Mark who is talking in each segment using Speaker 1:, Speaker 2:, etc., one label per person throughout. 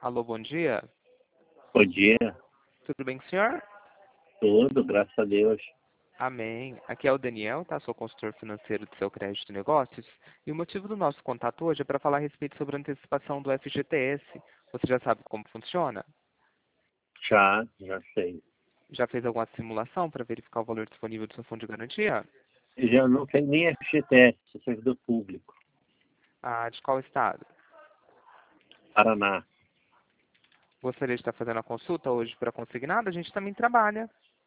Speaker 1: Alô, bom dia.
Speaker 2: Bom dia,
Speaker 1: Tudo bem com o senhor?
Speaker 2: tudo, graças a Deus.
Speaker 1: Amém. Aqui é o Daniel, tá? Sou consultor financeiro do seu crédito e negócios. E o motivo do nosso contato hoje é para falar a respeito sobre a antecipação do FGTS. Você já sabe como funciona?
Speaker 2: Já sei.
Speaker 1: Já fez alguma simulação para verificar o valor disponível do seu fundo de garantia?
Speaker 2: Já não tenho nem FGTS, sou servidor público,
Speaker 1: Ah, de qual estado?
Speaker 2: Paraná.
Speaker 1: Gostaria de estar fazendo a consulta hoje para consignado? A gente também trabalha.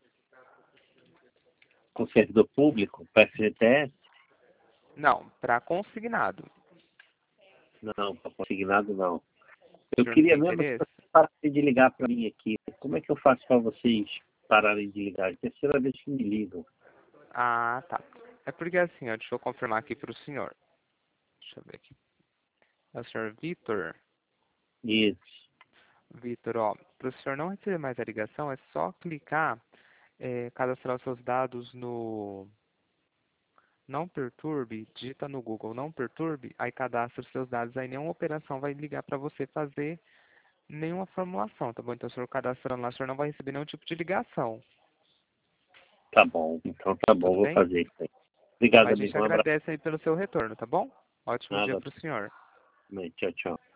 Speaker 2: Com servidor público, para FGTS?
Speaker 1: Não, para consignado.
Speaker 2: Não, para consignado não.
Speaker 1: O
Speaker 2: Eu
Speaker 1: senhor não
Speaker 2: queria
Speaker 1: tem
Speaker 2: mesmo que
Speaker 1: interesse?
Speaker 2: vocês parassem de ligar para mim aqui. Como é que eu faço para vocês pararem de ligar? É a terceira vez que me ligam.
Speaker 1: Ah, tá. É porque assim, ó, deixa eu confirmar aqui para o senhor. Deixa eu ver aqui. É o senhor Vitor.
Speaker 2: Isso.
Speaker 1: Vitor, ó, para o senhor não receber mais a ligação, é só clicar, cadastrar os seus dados no Não Perturbe, digita no Google Não Perturbe, aí cadastra os seus dados, aí nenhuma operação vai ligar para você fazer nenhuma formulação, tá bom? Então, o senhor cadastrando lá, o senhor não vai receber nenhum tipo de ligação,
Speaker 2: Tá bom, então tá bom,
Speaker 1: tudo
Speaker 2: vou
Speaker 1: bem?
Speaker 2: fazer isso aí. Obrigado,
Speaker 1: Mas a gente
Speaker 2: amigo. Um abraço.
Speaker 1: agradece aí pelo seu retorno, tá bom? Ótimo dia
Speaker 2: Nada.
Speaker 1: para o senhor.
Speaker 2: Tchau, tchau.